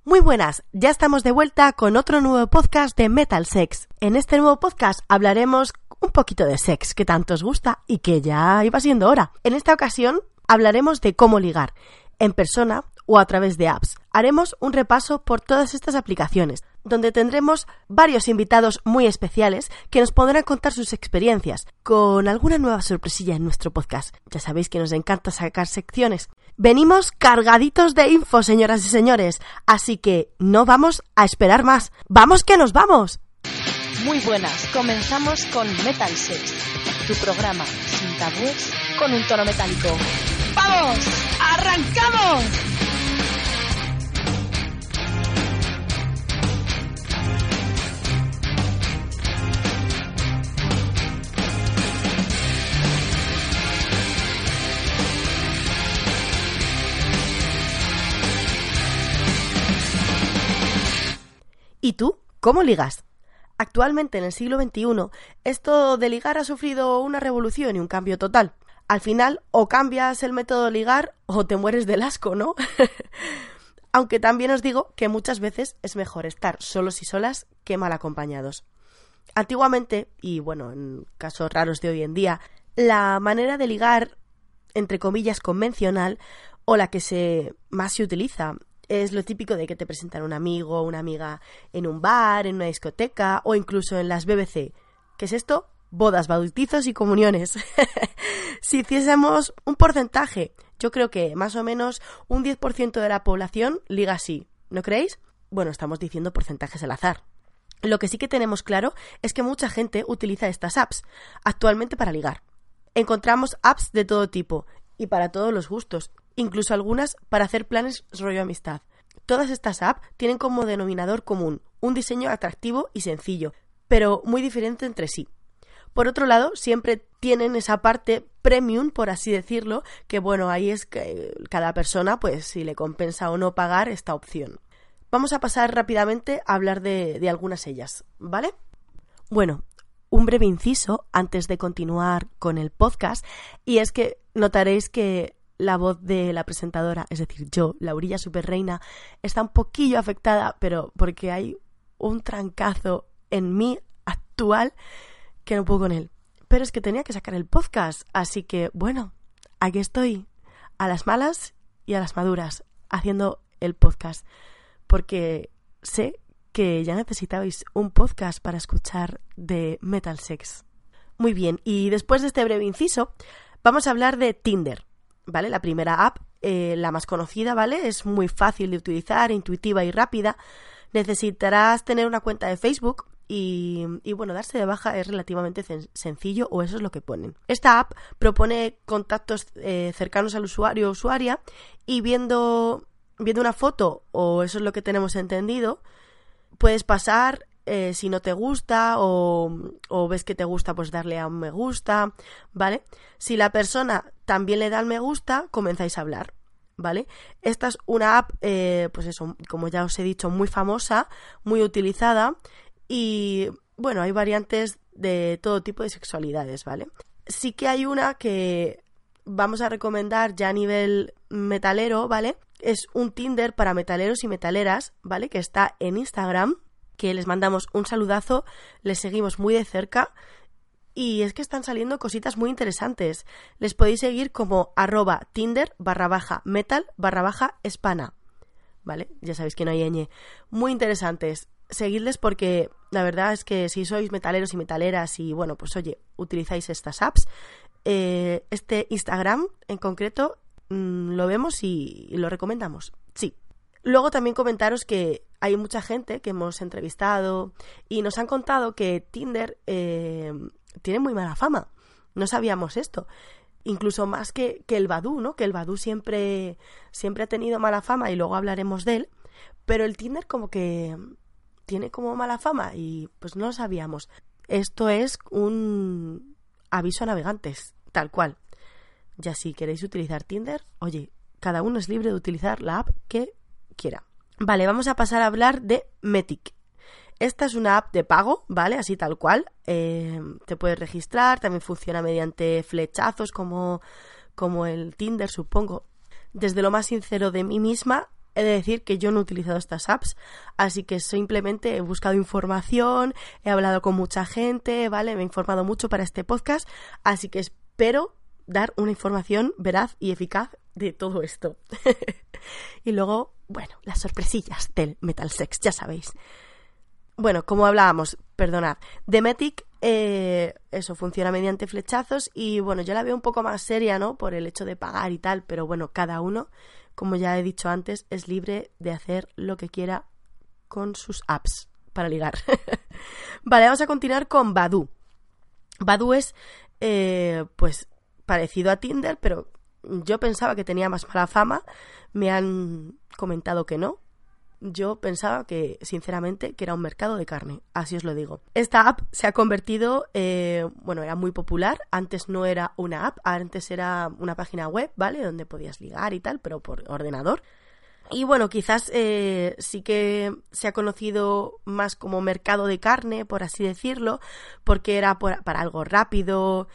Muy buenas, ya estamos de vuelta con otro nuevo podcast de Metal Sex. En este nuevo podcast hablaremos un poquito de sex, que tanto os gusta y que ya iba siendo hora. En esta ocasión hablaremos de cómo ligar, en persona o a través de apps. Haremos un repaso por todas estas aplicaciones, donde tendremos varios invitados muy especiales que nos podrán contar sus experiencias, con alguna nueva sorpresilla en nuestro podcast. Ya sabéis que nos encanta sacar secciones. Venimos cargaditos de info, señoras y señores, así que no vamos a esperar más. ¡Vamos que nos vamos! Muy buenas, comenzamos con Metal Sex, tu programa sin tabúes con un tono metálico. ¡Vamos! ¡Arrancamos! ¿Y tú? ¿Cómo ligas? Actualmente, en el siglo XXI, esto de ligar ha sufrido una revolución y un cambio total. Al final, o cambias el método de ligar o te mueres del asco, ¿no? Aunque también os digo que muchas veces es mejor estar solos y solas que mal acompañados. Antiguamente, y bueno, en casos raros de hoy en día, la manera de ligar, entre comillas, convencional, o la que más se utiliza, es lo típico de que te presentan un amigo o una amiga en un bar, en una discoteca o incluso en las BBC. ¿Qué es esto? Bodas, bautizos y comuniones. Si hiciésemos un porcentaje, yo creo que más o menos un 10% de la población liga así, ¿no creéis? Bueno, estamos diciendo porcentajes al azar. Lo que sí que tenemos claro es que mucha gente utiliza estas apps actualmente para ligar. Encontramos apps de todo tipo y para todos los gustos, incluso algunas para hacer planes rollo amistad. Todas estas apps tienen como denominador común un diseño atractivo y sencillo, pero muy diferente entre sí. Por otro lado, siempre tienen esa parte premium, por así decirlo, que bueno, ahí es que cada persona, pues si le compensa o no pagar esta opción. Vamos a pasar rápidamente a hablar de algunas ellas, ¿vale? Bueno, un breve inciso antes de continuar con el podcast, y es que notaréis que la voz de la presentadora, es decir, yo, Laurilla Superreina, está un poquillo afectada, pero porque hay un trancazo en mí actual que no puedo con él. Pero es que tenía que sacar el podcast, así que, bueno, aquí estoy, a las malas y a las maduras, haciendo el podcast, porque sé que ya necesitabais un podcast para escuchar de Metal Sex. Muy bien, y después de este breve inciso, vamos a hablar de Tinder, ¿vale? La primera app, la más conocida, ¿vale? Es muy fácil de utilizar, intuitiva y rápida. Necesitarás tener una cuenta de Facebook y bueno, darse de baja es relativamente sencillo, o eso es lo que ponen. Esta app propone contactos cercanos al usuario o usuaria, y viendo una foto, o eso es lo que tenemos entendido, puedes pasar, si no te gusta o ves que te gusta, pues darle a un me gusta, ¿vale? Si la persona también le da al me gusta, comenzáis a hablar, ¿vale? Esta es una app, pues eso, como ya os he dicho, muy famosa, muy utilizada, y bueno, hay variantes de todo tipo de sexualidades, ¿vale? Sí que hay una que vamos a recomendar ya a nivel metalero, ¿vale? Es un Tinder para metaleros y metaleras, ¿vale? Que está en Instagram, que les mandamos un saludazo, les seguimos muy de cerca, y es que están saliendo cositas muy interesantes. Les podéis seguir como @Tinder_metal_espana, ¿vale? Ya sabéis que no hay ñ. Muy interesantes. Seguidles porque la verdad es que si sois metaleros y metaleras y bueno, pues oye, utilizáis estas apps, este Instagram en concreto lo vemos y lo recomendamos, sí. Luego también comentaros que hay mucha gente que hemos entrevistado y nos han contado que Tinder tiene muy mala fama. No sabíamos esto. Incluso más que el Badoo, ¿no? Que el Badoo siempre ha tenido mala fama y luego hablaremos de él. Pero el Tinder como que tiene como mala fama y pues no lo sabíamos. Esto es un aviso a navegantes, tal cual. Ya si queréis utilizar Tinder, oye, cada uno es libre de utilizar la app que quiera. Vale, vamos a pasar a hablar de Metic. Esta es una app de pago, ¿vale? Así tal cual. Te puedes registrar, también funciona mediante flechazos como el Tinder, supongo. Desde lo más sincero de mí misma, He de decir que yo no he utilizado estas apps, así que simplemente he buscado información, he hablado con mucha gente, ¿vale? Me he informado mucho para este podcast, así que espero dar una información veraz y eficaz de todo esto. Y luego, bueno, las sorpresillas del Metal Sex, ya sabéis. Bueno, como hablábamos, perdonad, Demetic, eso funciona mediante flechazos y bueno, yo la veo un poco más seria, ¿no? Por el hecho de pagar y tal, pero bueno, cada uno, como ya he dicho antes, es libre de hacer lo que quiera con sus apps para ligar. Vale, vamos a continuar con Badoo. Badoo es, pues, parecido a Tinder, pero yo pensaba que tenía más mala fama. Me han comentado que no. Yo pensaba que, sinceramente, que era un mercado de carne, así os lo digo. Esta app se ha convertido, bueno, era muy popular. Antes no era una app, antes era una página web, ¿vale? Donde podías ligar y tal, pero por ordenador. Y bueno, quizás sí que se ha conocido más como mercado de carne, por así decirlo, porque era para algo rápido,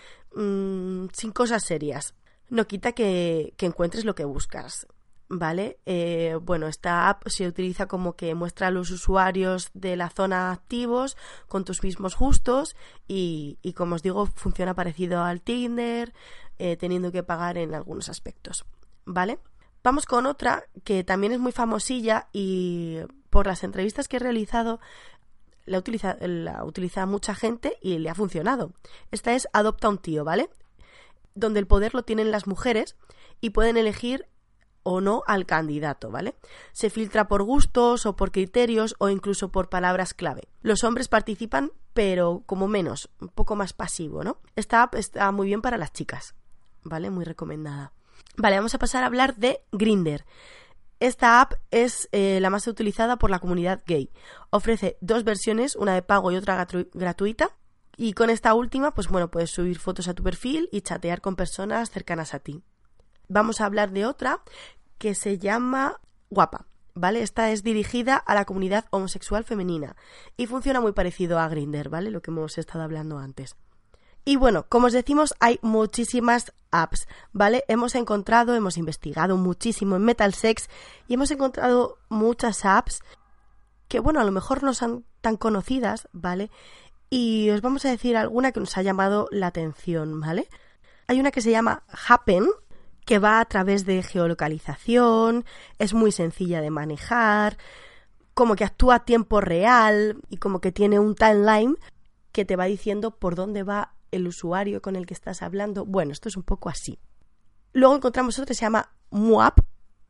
sin cosas serias. No quita que encuentres lo que buscas, ¿vale? Bueno, esta app se utiliza como que muestra a los usuarios de la zona activos con tus mismos gustos y como os digo, funciona parecido al Tinder, teniendo que pagar en algunos aspectos, ¿vale? Vamos con otra que también es muy famosilla y por las entrevistas que he realizado la utiliza mucha gente y le ha funcionado. Esta es Adopta un tío, ¿vale? Donde el poder lo tienen las mujeres y pueden elegir o no al candidato, ¿vale? Se filtra por gustos o por criterios o incluso por palabras clave. Los hombres participan, pero como menos, un poco más pasivo, ¿no? Esta app está muy bien para las chicas, ¿vale? Muy recomendada. Vale, vamos a pasar a hablar de Grindr. Esta app es la más utilizada por la comunidad gay. Ofrece 2 versiones, una de pago y otra gratuita. Y con esta última, pues bueno, puedes subir fotos a tu perfil y chatear con personas cercanas a ti. Vamos a hablar de otra que se llama Guapa, ¿vale? Esta es dirigida a la comunidad homosexual femenina y funciona muy parecido a Grindr, ¿vale? Lo que hemos estado hablando antes. Y bueno, como os decimos, hay muchísimas apps, ¿vale? Hemos investigado muchísimo en Metal Sex y hemos encontrado muchas apps que, bueno, a lo mejor no son tan conocidas, ¿vale? Y os vamos a decir alguna que nos ha llamado la atención, ¿vale? Hay una que se llama Happen, que va a través de geolocalización, es muy sencilla de manejar, como que actúa a tiempo real y como que tiene un timeline que te va diciendo por dónde va el usuario con el que estás hablando. Bueno, esto es un poco así. Luego encontramos otra que se llama Muapp,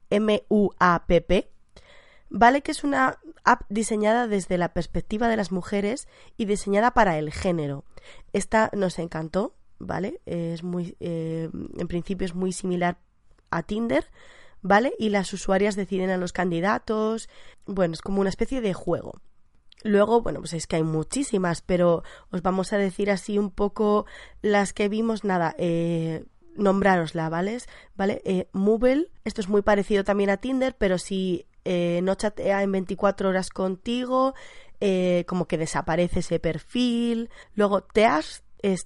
M-U-A-P-P, ¿vale? Que es una app diseñada desde la perspectiva de las mujeres y diseñada para el género. Esta nos encantó, ¿vale? Es muy, en principio es muy similar a Tinder, ¿vale? Y las usuarias deciden a los candidatos. Bueno, es como una especie de juego. Luego, bueno, pues es que hay muchísimas, pero os vamos a decir así un poco las que vimos, nada, nombrárosla, ¿vale? Mubble, esto es muy parecido también a Tinder, pero si no chatea en 24 horas contigo, como que desaparece ese perfil. Luego Teasr, es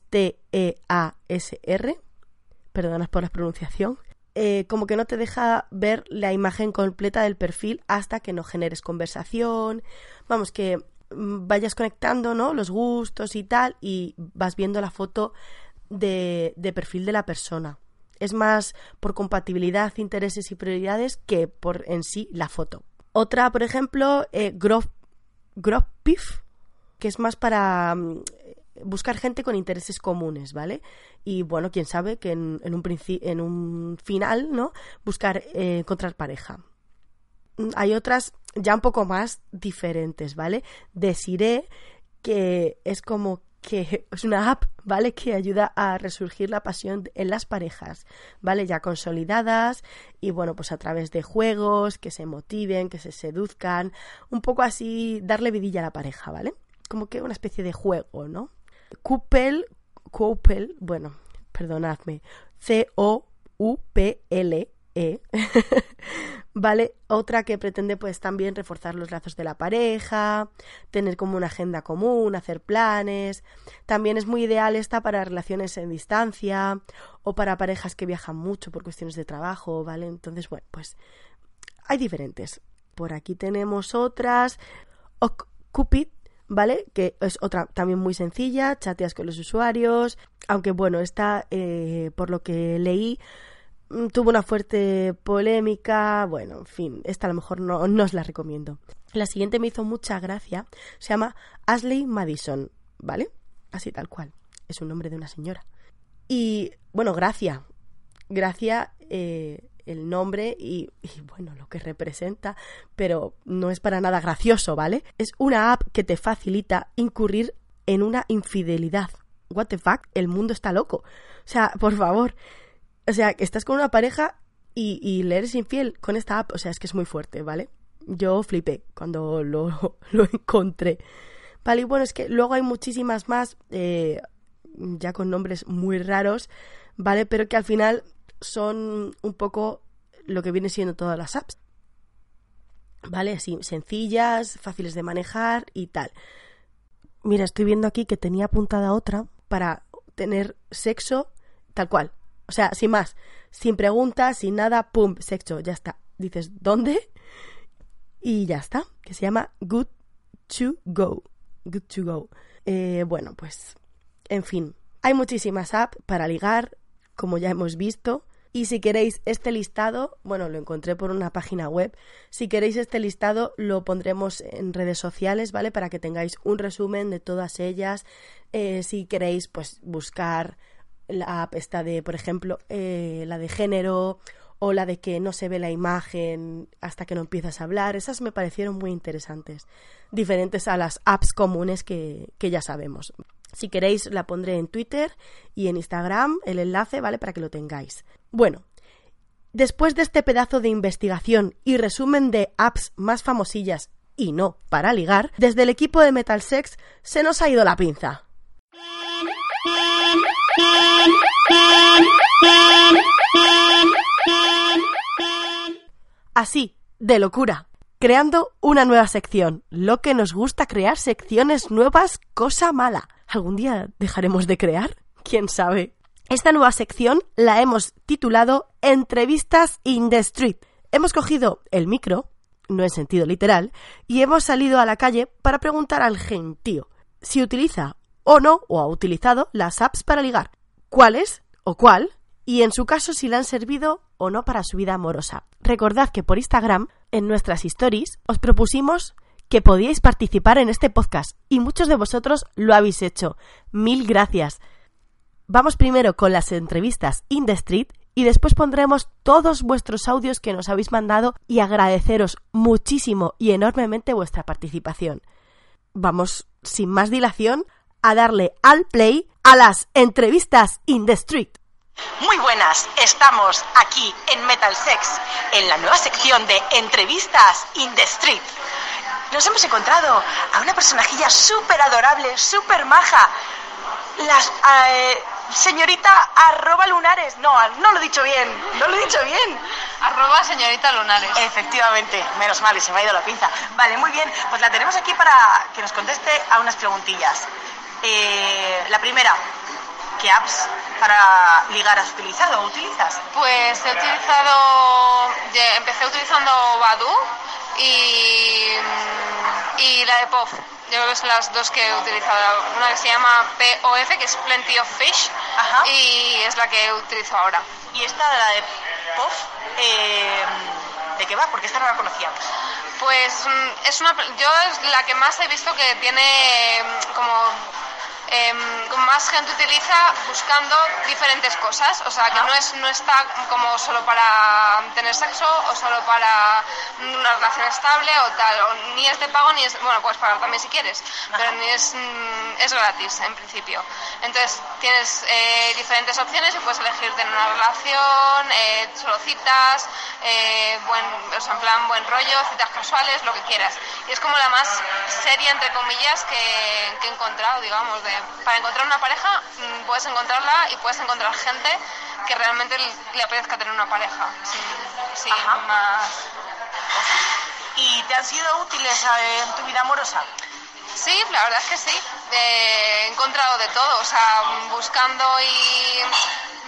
T-E-A-S-R, perdonad por la pronunciación. Como que no te deja ver la imagen completa del perfil hasta que no generes conversación. Vamos, que vayas conectando, ¿no? Los gustos y tal, y vas viendo la foto de perfil de la persona. Es más por compatibilidad, intereses y prioridades que por en sí la foto. Otra, por ejemplo, Growpif, que es más para buscar gente con intereses comunes, ¿vale? Y bueno, quién sabe que en un final, ¿no? Buscar encontrar pareja. Hay otras ya un poco más diferentes, ¿vale? Desiree, que es como que es una app, ¿vale? Que ayuda a resurgir la pasión en las parejas, ¿vale? Ya consolidadas y bueno, pues a través de juegos que se motiven, que se seduzcan, un poco así darle vidilla a la pareja, ¿vale? Como que una especie de juego, ¿no? Couple, bueno, perdonadme, C-O-U-P-L-E, ¿vale? Otra que pretende pues también reforzar los lazos de la pareja, tener como una agenda común, hacer planes. También es muy ideal esta para relaciones en distancia o para parejas que viajan mucho por cuestiones de trabajo, ¿vale? Entonces, bueno, pues Hay diferentes. Por aquí tenemos otras. OkCupid, ¿vale? Que es otra también muy sencilla, chateas con los usuarios, aunque bueno, esta, por lo que leí, tuvo una fuerte polémica, bueno, en fin, esta a lo mejor no os la recomiendo. La siguiente me hizo mucha gracia, se llama Ashley Madison, ¿vale? Así tal cual, es un nombre de una señora. Y bueno, Gracia, el nombre y bueno, lo que representa, pero no es para nada gracioso, ¿vale? Es una app que te facilita incurrir en una infidelidad. What the fuck, el mundo está loco. O sea, por favor. O sea, que estás con una pareja y le eres infiel con esta app. O sea, es que es muy fuerte, ¿vale? Yo flipé cuando lo encontré. Vale, y bueno, es que luego hay muchísimas más, ya con nombres muy raros, ¿vale? Pero que al final son un poco lo que viene siendo todas las apps, ¿vale? Así, sencillas, fáciles de manejar y tal. Mira, estoy viendo aquí que tenía apuntada otra para tener sexo tal cual. O sea, sin más, sin preguntas, sin nada, pum, sexo, ya está. Dices, ¿dónde? Y ya está, que se llama Good to Go. Good to Go. Bueno, pues, en fin, hay muchísimas apps para ligar, como ya hemos visto. Y si queréis este listado, bueno, lo encontré por una página web. Si queréis este listado, lo pondremos en redes sociales, ¿vale? Para que tengáis un resumen de todas ellas. Si queréis, pues, buscar la app esta de, por ejemplo, la de género o la de que no se ve la imagen hasta que no empiezas a hablar. Esas me parecieron muy interesantes. Diferentes a las apps comunes que ya sabemos. Si queréis, la pondré en Twitter y en Instagram, el enlace, ¿vale? Para que lo tengáis. Bueno, después de este pedazo de investigación y resumen de apps más famosillas y no para ligar, desde el equipo de Metal Sex se nos ha ido la pinza. Así, de locura, creando una nueva sección. Lo que nos gusta crear secciones nuevas, cosa mala. ¿Algún día dejaremos de crear? ¿Quién sabe? Esta nueva sección la hemos titulado Entrevistas in the Street. Hemos cogido el micro, no en sentido literal, y hemos salido a la calle para preguntar al gentío si utiliza o no, o ha utilizado las apps para ligar, cuáles o cuál, y en su caso si le han servido o no para su vida amorosa. Recordad que por Instagram, en nuestras stories, os propusimos que podíais participar en este podcast y muchos de vosotros lo habéis hecho. Mil gracias. Vamos primero con las entrevistas in the street y después pondremos todos vuestros audios que nos habéis mandado y agradeceros muchísimo y enormemente vuestra participación. Vamos, sin más dilación, a darle al play a las entrevistas in the street. Muy buenas, estamos aquí en Metal Sex, en la nueva sección de entrevistas in the street. Nos hemos encontrado a una personajilla súper adorable, súper maja, señorita @lunares. No lo he dicho bien. @señorita Lunares. Efectivamente, menos mal, y se me ha ido la pinza. Vale, muy bien, pues la tenemos aquí para que nos conteste a unas preguntillas. La primera, ¿qué apps para ligar has utilizado o utilizas? Pues empecé utilizando Badoo y la de POF. Yo creo que son las dos que he utilizado. Una que se llama POF, que es Plenty of Fish. Ajá. Y es la que utilizo ahora. ¿Y esta de la de POF, de qué va? Porque esta no la conocía. Pues yo es la que más he visto que tiene como más gente utiliza buscando diferentes cosas, o sea que no está como solo para tener sexo o solo para una relación estable o tal, o ni es de pago ni es, bueno, puedes pagar también si quieres, pero ni es gratis en principio. Entonces tienes diferentes opciones y puedes elegir tener una relación, solo citas, en plan buen rollo, citas casuales, lo que quieras. Y es como la más seria, entre comillas, que he encontrado, digamos, para encontrar una pareja puedes encontrarla y puedes encontrar gente que realmente le apetezca tener una pareja sin más. ¿Y te han sido útiles en tu vida amorosa? Sí, la verdad es que sí. He encontrado de todo, o sea, buscando y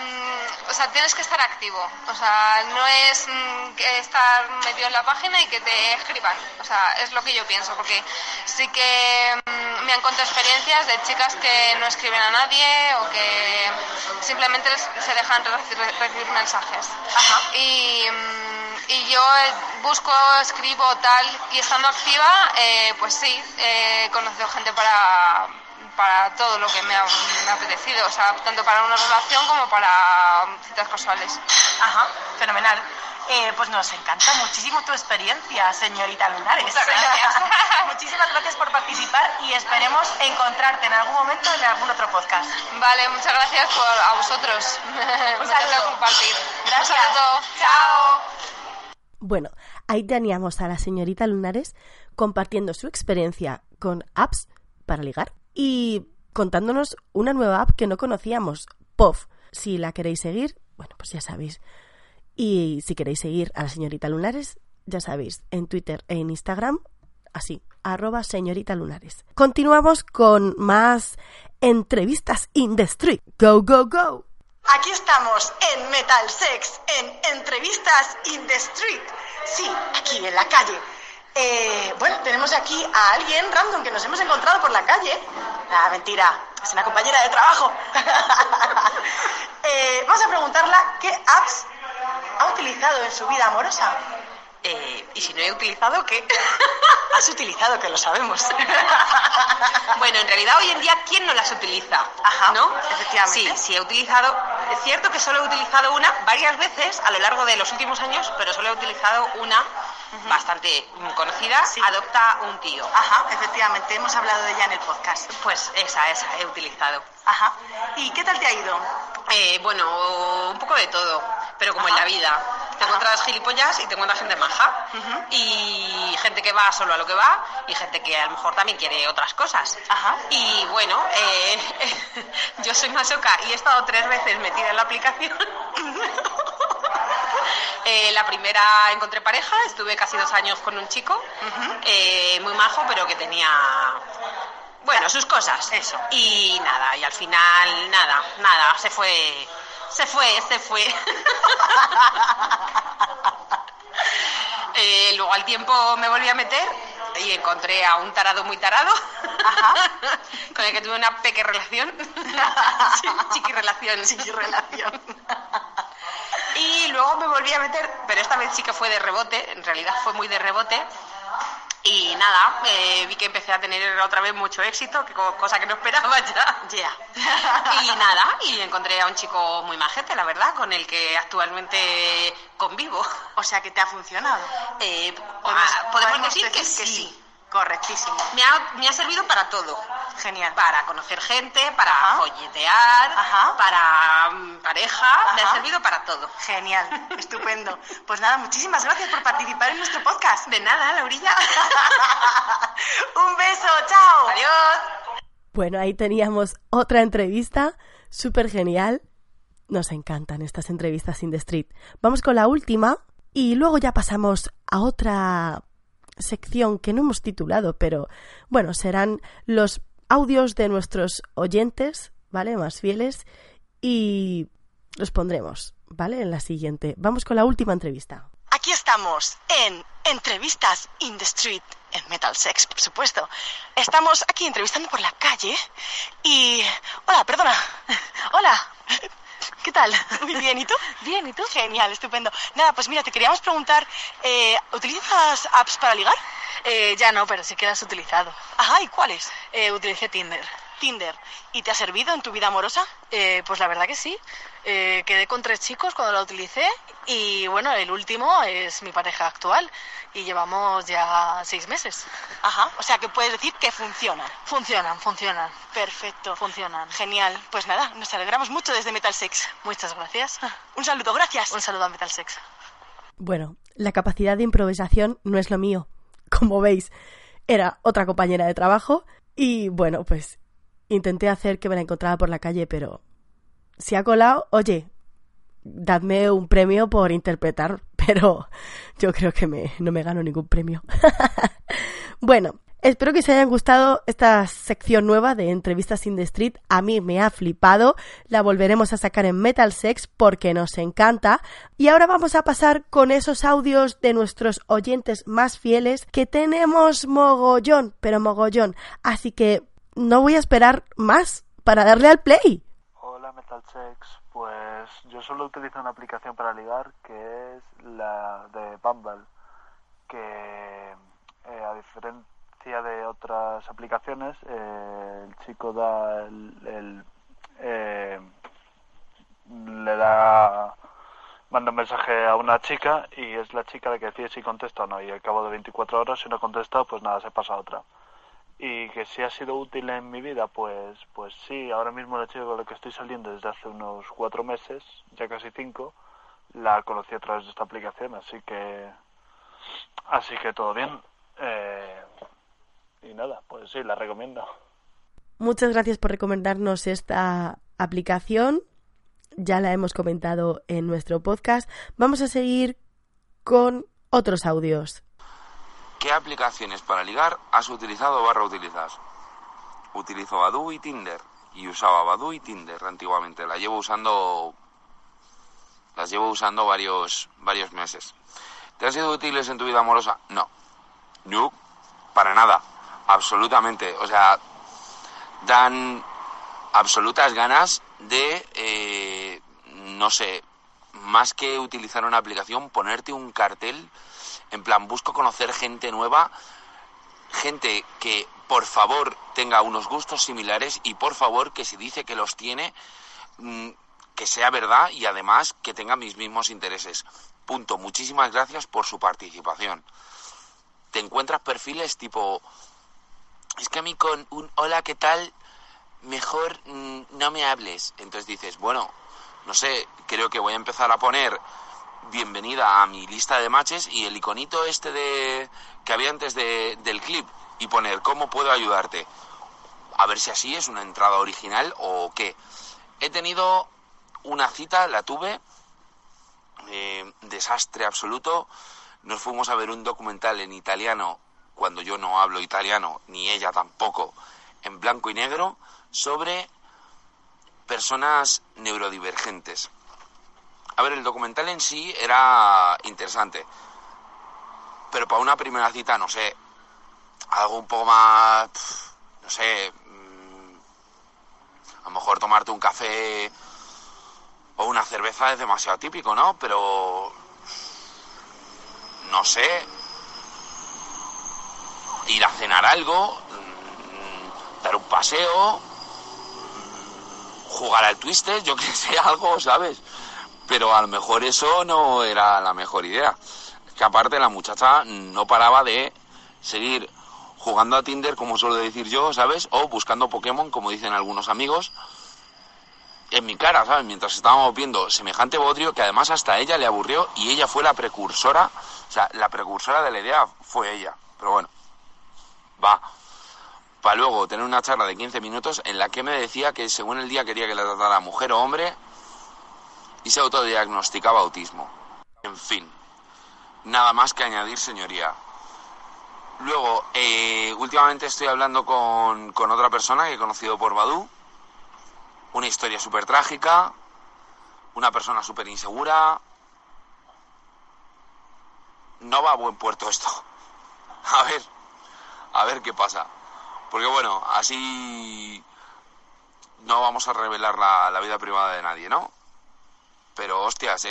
o sea, tienes que estar activo. O sea, no es estar metido en la página y que te escriban. O sea, es lo que yo pienso, porque sí que me han contado experiencias de chicas que no escriben a nadie o que simplemente se dejan recibir mensajes. Ajá. Y yo busco, escribo, tal, y estando activa, pues sí, he conocido gente para todo lo que me ha apetecido, o sea, tanto para una relación como para citas casuales. Ajá, fenomenal. Pues nos encanta muchísimo tu experiencia, señorita Lunares. Muchas gracias. Muchísimas gracias por participar y esperemos encontrarte en algún momento en algún otro podcast. Vale, muchas gracias a vosotros. Un saludo. Compartir. Gracias. Un saludo. Chao. Bueno, ahí teníamos a la señorita Lunares compartiendo su experiencia con apps para ligar y contándonos una nueva app que no conocíamos, POF. Si la queréis seguir, bueno, pues ya sabéis. Y si queréis seguir a la señorita Lunares, ya sabéis, en Twitter e en Instagram, así, @señorita Lunares. Continuamos con más entrevistas in the street. Go, go, go. Aquí estamos en Metal Sex, en Entrevistas in the Street. Sí, aquí en la calle. Bueno, tenemos aquí a alguien random que nos hemos encontrado por la calle. Ah, mentira, es una compañera de trabajo. Vamos a preguntarla qué apps ha utilizado en su vida amorosa. ¿Y si no he utilizado qué? Has utilizado, que lo sabemos. Bueno, en realidad hoy en día, ¿quién no las utiliza? Ajá, ¿no? efectivamente. Sí, he utilizado. Es cierto que solo he utilizado una varias veces a lo largo de los últimos años, pero solo he utilizado una bastante conocida, Sí. Adopta un tío. Ajá, efectivamente, hemos hablado de ella en el podcast. Pues esa he utilizado. Ajá. ¿Y qué tal te ha ido? Bueno, un poco de todo, pero como en Ajá. la vida. Te encuentras gilipollas y te encuentras gente maja. Y gente que va solo a lo que va y gente que a lo mejor también quiere otras cosas. Ajá. Y bueno, yo soy masoca y he estado 3 veces metida en la aplicación. La primera encontré pareja, estuve casi 2 años con un chico, muy majo, pero que tenía, bueno, sus cosas. Eso. Y nada, y al final, nada, se fue. Luego al tiempo me volví a meter y encontré a un tarado muy tarado. Ajá. Con el que tuve una pequeña relación. Sí, chiquirrelación. Y luego me volví a meter, pero esta vez sí que fue de rebote, en realidad fue muy de rebote. Y nada, vi que empecé a tener otra vez mucho éxito, cosa que no esperaba ya. Y nada, y encontré a un chico muy majete, la verdad, con el que actualmente convivo. O sea que te ha funcionado. Podemos decir que sí. Correctísimo. Me ha servido para todo. Genial. Para conocer gente, para Ajá. folletear, Ajá. para pareja, me Ajá. ha servido para todo. Genial, estupendo. Pues nada, muchísimas gracias por participar en nuestro podcast. De nada, Laurilla. Un beso, chao. Adiós. Bueno, ahí teníamos otra entrevista súper genial. Nos encantan estas entrevistas in the street. Vamos con la última y luego ya pasamos a otra sección que no hemos titulado, pero bueno, serán los audios de nuestros oyentes, ¿vale? Más fieles, y los pondremos, ¿vale? En la siguiente. Vamos con la última entrevista. Aquí estamos en Entrevistas in the Street, en Metal Sex, por supuesto. Estamos aquí entrevistando por la calle y... Hola, perdona. Hola. ¿Qué tal? Muy bien, ¿y tú? Bien, ¿y tú? Genial, estupendo. Nada, pues mira, te queríamos preguntar, ¿utilizas apps para ligar? Ya no, pero sí que las he utilizado. Ajá, ¿y cuáles? Utilicé Tinder. Tinder. ¿Y te ha servido en tu vida amorosa? Pues la verdad que sí. Quedé con 3 chicos cuando la utilicé y bueno, el último es mi pareja actual y llevamos ya 6 meses. Ajá, o sea que puedes decir que funciona. Funcionan. Perfecto. Funcionan. Genial. Pues nada, nos alegramos mucho desde Metal Sex. Muchas gracias. Un saludo, gracias. Un saludo a Metal Sex. Bueno, la capacidad de improvisación no es lo mío. Como veis, era otra compañera de trabajo y bueno, pues intenté hacer que me la encontraba por la calle, pero si ha colado, oye, dadme un premio por interpretar, pero yo creo que no me gano ningún premio. Bueno, Espero que os haya gustado esta sección nueva de Entrevistas in the Street. A mí me ha flipado. La volveremos a sacar en Metal Sex porque nos encanta. Y ahora vamos a pasar con esos audios de nuestros oyentes más fieles que tenemos mogollón, pero mogollón. Así que no voy a esperar más para darle al play. Hola Metal Sex, pues yo solo utilizo una aplicación para ligar que es la de Bumble, que a diferencia de otras aplicaciones, el chico manda un mensaje a una chica y es la chica la que decide si contesta o no, y al cabo de 24 horas, si no contesta, pues nada, se pasa a otra. Y que si ha sido útil en mi vida, pues sí. Ahora mismo la chica con la que estoy saliendo desde hace unos 4 meses, ya casi 5, la conocí a través de esta aplicación, así que todo bien. Y nada, pues sí, la recomiendo. Muchas gracias por recomendarnos esta aplicación. Ya la hemos comentado en nuestro podcast. Vamos a seguir con otros audios. ¿Qué aplicaciones para ligar has utilizado o utilizas? Utilizo Badoo y Tinder. Y usaba Badoo y Tinder antiguamente. Las llevo usando varios meses. ¿Te han sido útiles en tu vida amorosa? No, para nada. Absolutamente. O sea, dan absolutas ganas de, no sé, más que utilizar una aplicación, ponerte un cartel, en plan, busco conocer gente nueva, gente que por favor tenga unos gustos similares y por favor que si dice que los tiene, que sea verdad y además que tenga mis mismos intereses. Punto. Muchísimas gracias por su participación. Te encuentras perfiles tipo, es que a mí con un hola, ¿qué tal? Mejor no me hables. Entonces dices, bueno, no sé, creo que voy a empezar a poner bienvenida a mi lista de matches y el iconito que había antes del clip y poner ¿cómo puedo ayudarte? A ver si así es una entrada original o qué. He tenido una cita, la tuve, desastre absoluto. Nos fuimos a ver un documental en italiano, cuando yo no hablo italiano, ni ella tampoco, en blanco y negro, sobre personas neurodivergentes. A ver, el documental en sí era interesante, pero para una primera cita, no sé, algo un poco más, no sé, a lo mejor tomarte un café o una cerveza es demasiado típico, ¿no? Pero, no sé, ir a cenar algo, dar un paseo, jugar al Twister, yo que sé, algo, ¿sabes? Pero a lo mejor eso no era la mejor idea. Es que aparte la muchacha no paraba de seguir jugando a Tinder, como suelo decir yo, ¿sabes? O buscando Pokémon, como dicen algunos amigos, en mi cara, ¿sabes? Mientras estábamos viendo semejante bodrio que además hasta a ella le aburrió y ella fue la precursora, o sea, la precursora de la idea fue ella. Pero bueno, va. Para luego tener una charla de 15 minutos en la que me decía que según el día quería que le tratara mujer o hombre y se autodiagnosticaba autismo. En fin, nada más que añadir, señoría. Luego, últimamente estoy hablando con otra persona que he conocido por Badoo. Una historia súper trágica, una persona súper insegura. No va a buen puerto esto. A ver qué pasa. Porque bueno, así no vamos a revelar la vida privada de nadie, ¿no? Pero hostias,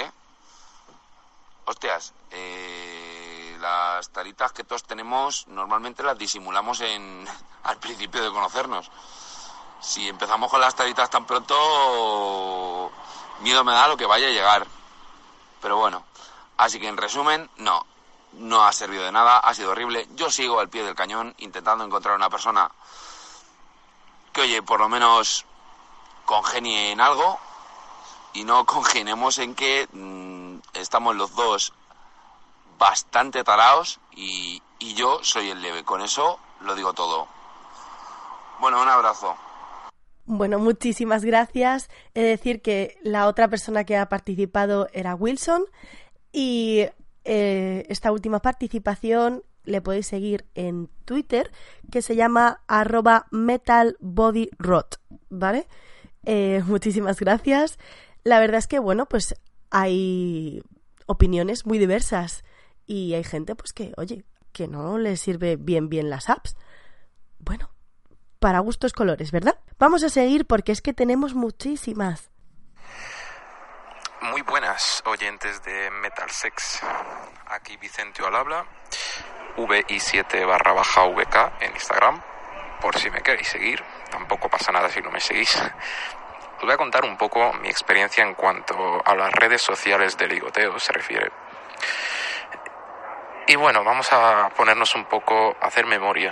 las taritas que todos tenemos normalmente las disimulamos al principio de conocernos. Si empezamos con las taritas tan pronto, miedo me da lo que vaya a llegar. Pero bueno, así que en resumen, no ha servido de nada, ha sido horrible. Yo sigo al pie del cañón intentando encontrar una persona que, oye, por lo menos congenie en algo y no congeniemos en que estamos los dos bastante taraos y yo soy el leve. Con eso lo digo todo. Bueno, un abrazo. Bueno, muchísimas gracias. He de decir que la otra persona que ha participado era Wilson y esta última participación le podéis seguir en Twitter, que se llama @metalbodyrot, ¿vale? Muchísimas gracias. La verdad es que, bueno, pues hay opiniones muy diversas y hay gente, pues que, oye, que no le sirve bien las apps. Bueno, para gustos colores, ¿verdad? Vamos a seguir porque es que tenemos muchísimas. Muy buenas, oyentes de Metal Sex. Aquí Vicente al habla, VI7/VK en Instagram, por si me queréis seguir. Tampoco pasa nada si no me seguís. Os voy a contar un poco mi experiencia en cuanto a las redes sociales de ligoteo se refiere. Y bueno, vamos a ponernos un poco a hacer memoria.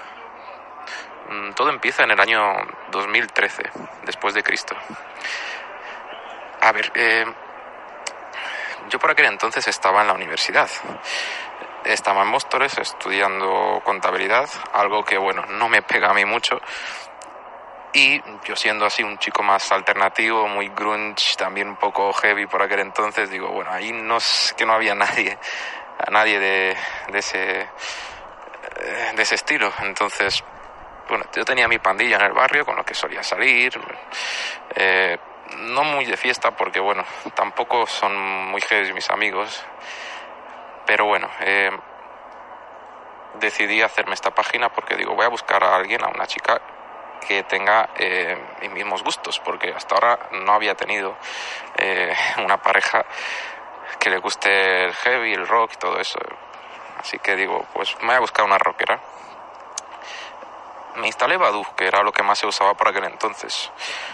Todo empieza en el año 2013, después de Cristo. A ver, yo por aquel entonces estaba en la universidad. Estaba en Móstoles estudiando contabilidad, algo que, bueno, no me pega a mí mucho. Y yo siendo así un chico más alternativo, muy grunge, también un poco heavy por aquel entonces, digo, bueno, ahí no es que no había nadie de ese estilo. Entonces, bueno, yo tenía mi pandilla en el barrio con lo que solía salir, no muy de fiesta porque, bueno, tampoco son muy heavy mis amigos, pero bueno, decidí hacerme esta página porque digo, voy a buscar a alguien, a una chica que tenga mis mismos gustos, porque hasta ahora no había tenido una pareja que le guste el heavy, el rock y todo eso. Así que digo, pues me voy a buscar una rockera. Me instalé Badoo, que era lo que más se usaba por aquel entonces.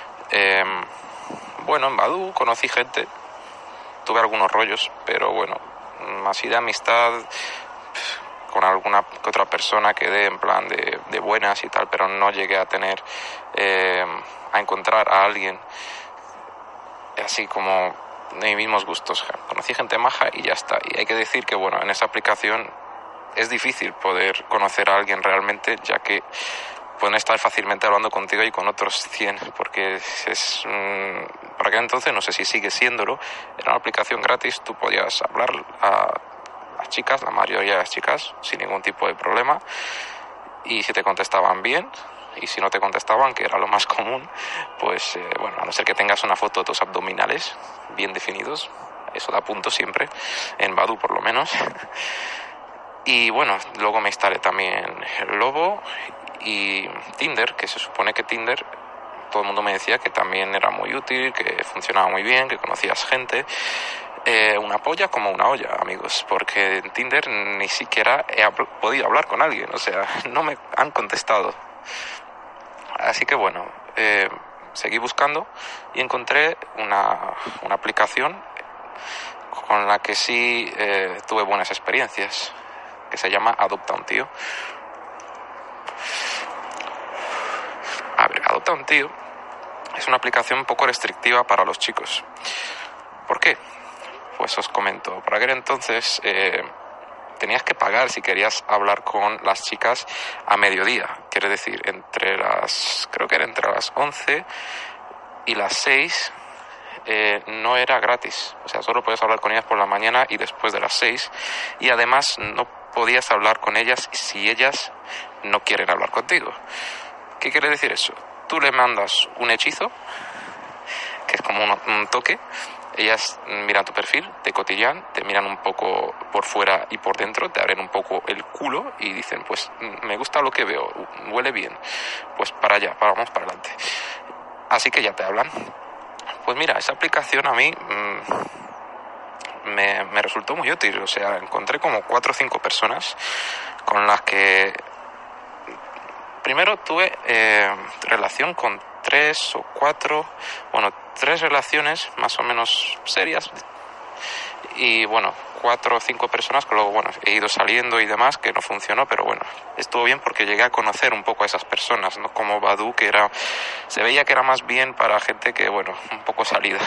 Bueno, en Badoo conocí gente, tuve algunos rollos, pero bueno, así de amistad con alguna que otra persona quedé en plan de buenas y tal, pero no llegué a tener, a encontrar a alguien así como de mis mismos gustos. Conocí gente maja y ya está. Y hay que decir que, bueno, en esa aplicación es difícil poder conocer a alguien realmente, ya que pueden estar fácilmente hablando contigo y con otros 100, porque por aquel entonces, no sé si sigue siéndolo, era una aplicación gratis, tú podías hablar a las chicas, la mayoría de las chicas, sin ningún tipo de problema, y si te contestaban bien, y si no te contestaban, que era lo más común, pues bueno, a no ser que tengas una foto de tus abdominales bien definidos, eso da punto siempre, en Badoo por lo menos. Y bueno, luego me instalé también el Lobo y Tinder, que se supone que Tinder, todo el mundo me decía que también era muy útil, que funcionaba muy bien, que conocías gente. Una polla como una olla, amigos, porque en Tinder ni siquiera he podido hablar con alguien, o sea, no me han contestado. Así que bueno, seguí buscando y encontré una aplicación con la que sí tuve buenas experiencias, que se llama Adopta un Tío. A ver, Adopta un Tío es una aplicación un poco restrictiva para los chicos. ¿Por qué? Pues os comento. Por aquel entonces tenías que pagar si querías hablar con las chicas a mediodía. Quiere decir, creo que era entre las 11 y las 6 no era gratis. O sea, solo podías hablar con ellas por la mañana y después de las 6. Y además no podías hablar con ellas si ellas no quieren hablar contigo. ¿Qué quiere decir eso? Tú le mandas un hechizo, que es como un toque. Ellas miran tu perfil, te cotillan, te miran un poco por fuera y por dentro, te abren un poco el culo y dicen, pues me gusta lo que veo, huele bien, pues para allá, vamos para adelante. Así que ya te hablan. Pues mira, esa aplicación a mí me resultó muy útil. O sea, encontré como 4 o 5 personas con las que primero tuve relación con 3 o 4, bueno, 3 relaciones más o menos serias y bueno, 4 o 5 personas que luego, bueno, he ido saliendo y demás, que no funcionó, pero bueno, estuvo bien porque llegué a conocer un poco a esas personas, no como Badoo, que se veía que era más bien para gente que, bueno, un poco salida.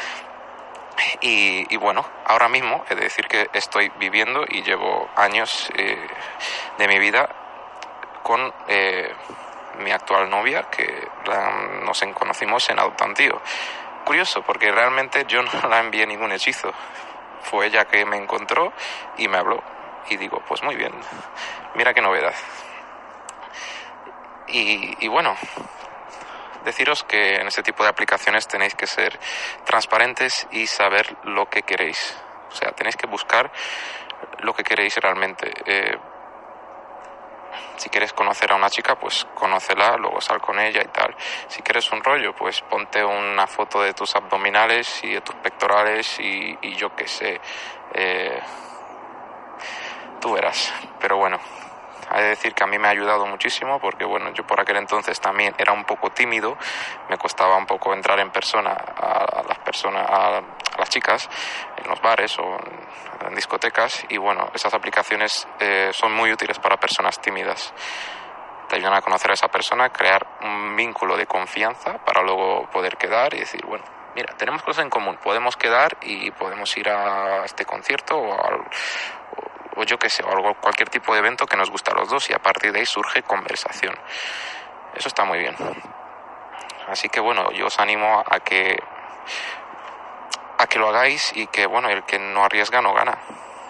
Y bueno, ahora mismo he de decir que estoy viviendo y llevo años de mi vida con mi actual novia, que nos conocimos en Adopta un Tío. Curioso, porque realmente yo no la envié ningún hechizo. Fue ella que me encontró y me habló. y digo, pues muy bien, mira qué novedad. Y bueno, deciros que en este tipo de aplicaciones tenéis que ser transparentes y saber lo que queréis. O sea, tenéis que buscar lo que queréis realmente. Si quieres conocer a una chica, pues conócela, luego sal con ella y tal. Si quieres un rollo, pues ponte una foto de tus abdominales y de tus pectorales y yo qué sé. Tú verás. Pero bueno, hay de decir que a mí me ha ayudado muchísimo porque, bueno, yo por aquel entonces también era un poco tímido. Me costaba un poco entrar en persona a las chicas en los bares o en discotecas, y bueno, esas aplicaciones son muy útiles para personas tímidas. Te ayudan a conocer a esa persona, crear un vínculo de confianza para luego poder quedar y decir, bueno, mira, tenemos cosas en común, podemos quedar y podemos ir a este concierto o yo qué sé, o cualquier tipo de evento que nos guste a los dos, y a partir de ahí surge conversación. Eso está muy bien. Así que bueno, yo os animo a que lo hagáis, y que bueno, el que no arriesga no gana.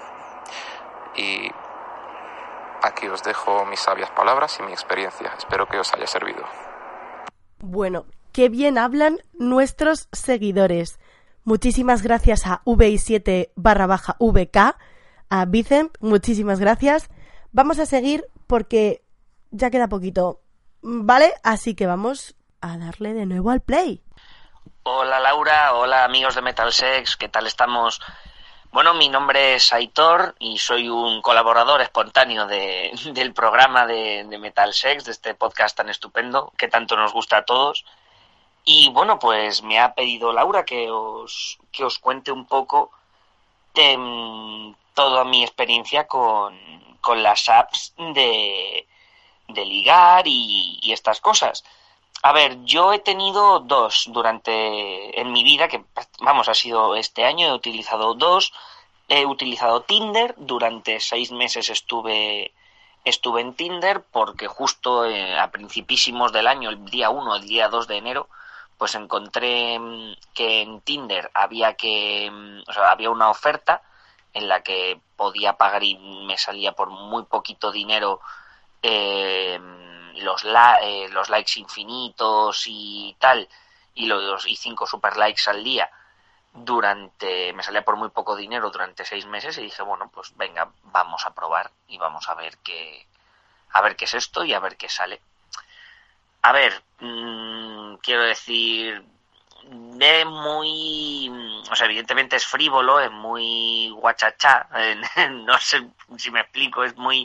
Y aquí os dejo mis sabias palabras y mi experiencia. Espero que os haya servido. Bueno, qué bien hablan nuestros seguidores. Muchísimas gracias a VI7/VK, a Vicent, muchísimas gracias. Vamos a seguir porque ya queda poquito, ¿vale? Así que vamos a darle de nuevo al play. Hola Laura, hola amigos de Metal Sex, ¿qué tal estamos? Bueno, mi nombre es Aitor y soy un colaborador espontáneo del programa de Metal Sex, de este podcast tan estupendo que tanto nos gusta a todos. Y bueno, pues me ha pedido Laura que os cuente un poco de toda mi experiencia con las apps de ligar y estas cosas. A ver, yo he tenido dos en mi vida, que vamos, ha sido este año, he utilizado dos. He utilizado Tinder, durante 6 meses estuve en Tinder, porque justo a principísimos del año, el día 1, el día 2 de enero, pues encontré que en Tinder había una oferta en la que podía pagar y me salía por muy poquito dinero los likes infinitos y tal, y 5 super likes al día me salía por muy poco dinero durante 6 meses, y dije, bueno, pues venga, vamos a probar y vamos a ver qué es esto y a ver qué sale. A ver, quiero decir, evidentemente es frívolo, es muy guachachá, no sé si me explico, es muy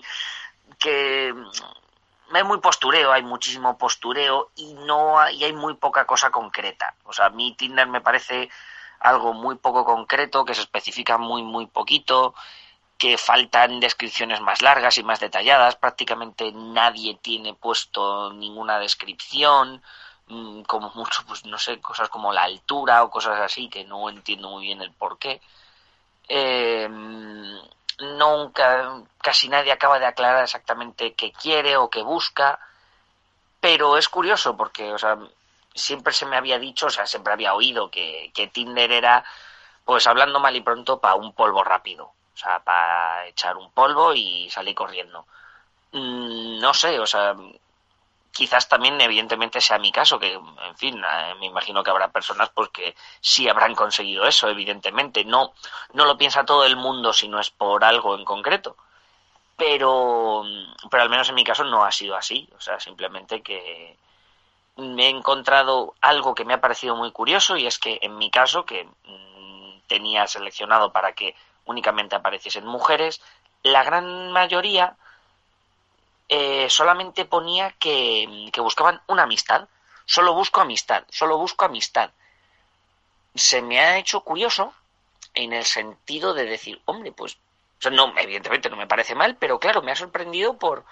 postureo, hay muchísimo postureo y hay muy poca cosa concreta. O sea, a mí Tinder me parece algo muy poco concreto, que se especifica muy, muy poquito, que faltan descripciones más largas y más detalladas. Prácticamente nadie tiene puesto ninguna descripción, como mucho, pues no sé, cosas como la altura o cosas así, que no entiendo muy bien el porqué. Casi nadie acaba de aclarar exactamente qué quiere o qué busca, pero es curioso porque, o sea, siempre se me había dicho, o sea, siempre había oído que Tinder era, pues hablando mal y pronto, para un polvo rápido, o sea, para echar un polvo y salir corriendo. No sé, o sea, quizás también evidentemente sea mi caso, que en fin, me imagino que habrá personas pues que sí habrán conseguido eso, evidentemente. No lo piensa todo el mundo si no es por algo en concreto, pero al menos en mi caso no ha sido así. O sea, simplemente que me he encontrado algo que me ha parecido muy curioso, y es que en mi caso, que tenía seleccionado para que únicamente apareciesen mujeres, la gran mayoría solamente ponía que buscaban una amistad. Solo busco amistad. Se me ha hecho curioso en el sentido de decir, hombre, pues, o sea, no, evidentemente no me parece mal, pero claro, me ha sorprendido porque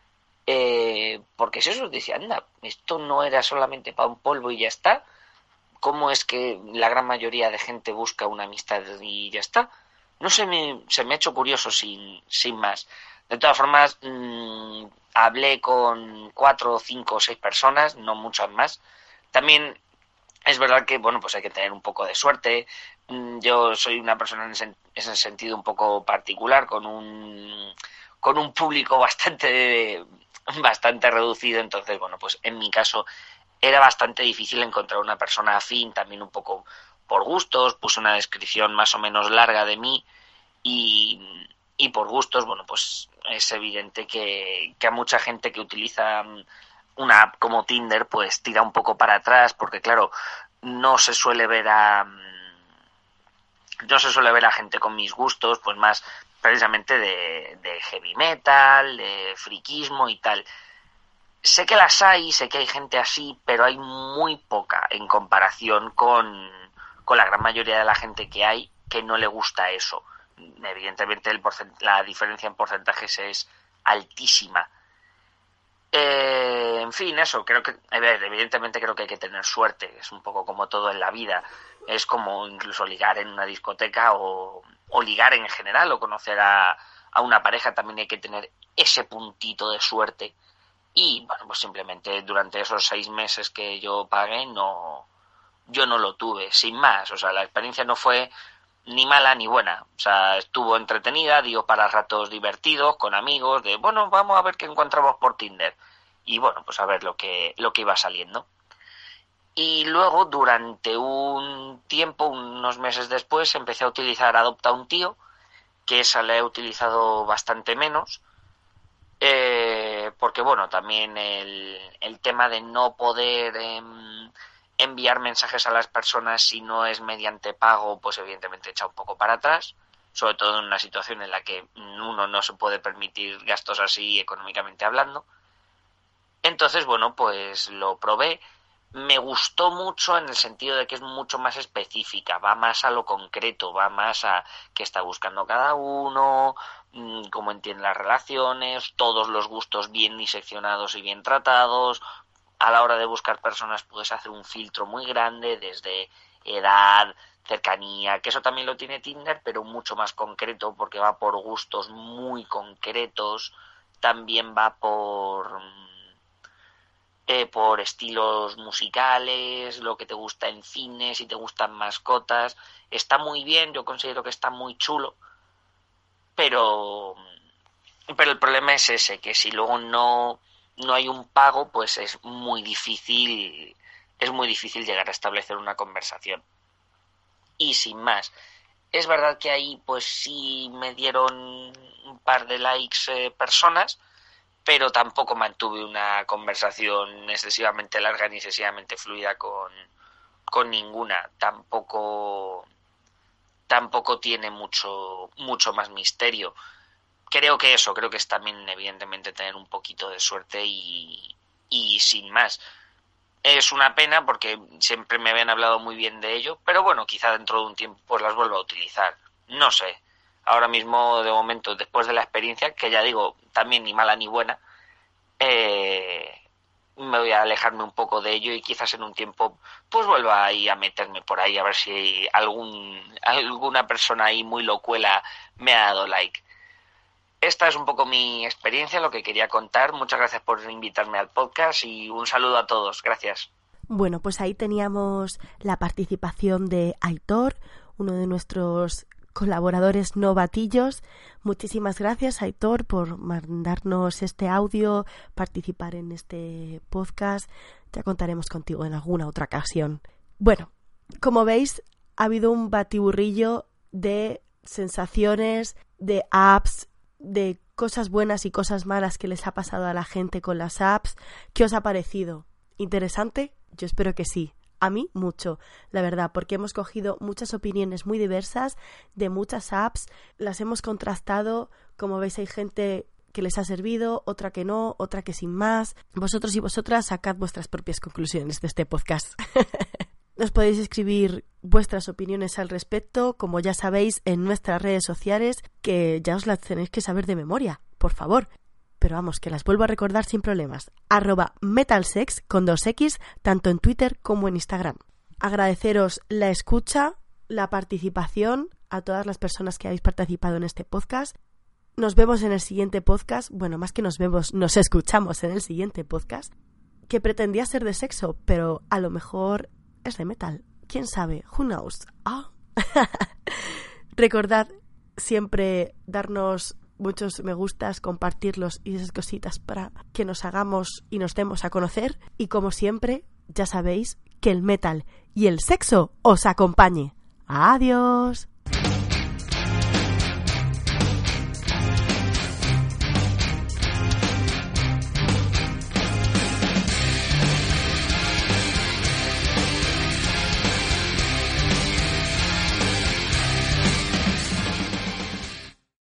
es eso, decía, anda, esto no era solamente para un polvo y ya está. ¿Cómo es que la gran mayoría de gente busca una amistad y ya está? No sé, se me ha hecho curioso sin más. De todas formas, hablé con 4, 5 o 6 personas, no muchas más. También es verdad que, bueno, pues hay que tener un poco de suerte, Yo soy una persona en ese sentido un poco particular, con un público bastante reducido. Entonces, bueno, pues en mi caso era bastante difícil encontrar una persona afín, también un poco por gustos. Puse una descripción más o menos larga de mí y por gustos, bueno, pues es evidente que a mucha gente que utiliza una app como Tinder pues tira un poco para atrás, porque claro, no se suele ver a gente con mis gustos, pues más precisamente de heavy metal, de friquismo y tal. Sé que las hay, sé que hay gente así, pero hay muy poca en comparación con la gran mayoría de la gente que hay que no le gusta eso. Evidentemente la diferencia en porcentajes es altísima. En fin, eso, evidentemente creo que hay que tener suerte, es un poco como todo en la vida, es como incluso ligar en una discoteca o ligar en general o conocer a una pareja, también hay que tener ese puntito de suerte. Y bueno, pues simplemente durante esos 6 meses que yo pagué yo no lo tuve, sin más. O sea, la experiencia no fue ni mala ni buena. O sea, estuvo entretenida, dio para ratos divertidos, con amigos, de bueno, vamos a ver qué encontramos por Tinder. Y bueno, pues a ver lo que iba saliendo. Y luego, durante un tiempo, unos meses después, empecé a utilizar Adopta un tío, que esa la he utilizado bastante menos. Porque bueno, también el tema de no poder enviar mensajes a las personas si no es mediante pago, pues evidentemente echa un poco para atrás, sobre todo en una situación en la que uno no se puede permitir gastos así económicamente hablando. Entonces, bueno, pues lo probé. Me gustó mucho en el sentido de que es mucho más específica, va más a lo concreto, va más a qué está buscando cada uno, cómo entiende las relaciones, todos los gustos bien diseccionados y bien tratados. A la hora de buscar personas puedes hacer un filtro muy grande, desde edad, cercanía, que eso también lo tiene Tinder, pero mucho más concreto porque va por gustos muy concretos, también va por estilos musicales, lo que te gusta en cine, si te gustan mascotas. Está muy bien, yo considero que está muy chulo, pero el problema es ese, que si luego no hay un pago, pues es muy difícil llegar a establecer una conversación. Y sin más, es verdad que ahí pues sí me dieron un par de likes personas, pero tampoco mantuve una conversación excesivamente larga ni excesivamente fluida con ninguna. Tampoco tiene mucho más misterio. Creo que es también evidentemente tener un poquito de suerte y sin más. Es una pena porque siempre me habían hablado muy bien de ello, pero bueno, quizá dentro de un tiempo pues las vuelva a utilizar. No sé. Ahora mismo, de momento, después de la experiencia, que ya digo, también ni mala ni buena, me voy a alejarme un poco de ello y quizás en un tiempo pues vuelva ahí a meterme por ahí a ver si alguna persona ahí muy locuela me ha dado like. Esta es un poco mi experiencia, lo que quería contar. Muchas gracias por invitarme al podcast y un saludo a todos. Gracias. Bueno, pues ahí teníamos la participación de Aitor, uno de nuestros colaboradores novatillos. Muchísimas gracias, Aitor, por mandarnos este audio, participar en este podcast. Ya contaremos contigo en alguna otra ocasión. Bueno, como veis, ha habido un batiburrillo de sensaciones, de apps, de cosas buenas y cosas malas que les ha pasado a la gente con las apps. ¿Qué os ha parecido? ¿Interesante? Yo espero que sí. A mí mucho, la verdad, porque hemos cogido muchas opiniones muy diversas de muchas apps, las hemos contrastado. Como veis, hay gente que les ha servido, otra que no, otra que sin más. Vosotros y vosotras sacad vuestras propias conclusiones de este podcast. Nos podéis escribir vuestras opiniones al respecto, como ya sabéis, en nuestras redes sociales, que ya os las tenéis que saber de memoria, por favor. Pero vamos, que las vuelvo a recordar sin problemas. @metalsex con 2X, tanto en Twitter como en Instagram. Agradeceros la escucha, la participación a todas las personas que habéis participado en este podcast. Nos vemos en el siguiente podcast. Bueno, más que nos vemos, nos escuchamos en el siguiente podcast, que pretendía ser de sexo, pero a lo mejor es de metal. ¿Quién sabe? Who knows? Recordad siempre darnos muchos me gustas, compartirlos y esas cositas para que nos hagamos y nos demos a conocer. Y como siempre, ya sabéis que el metal y el sexo os acompañe. ¡Adiós!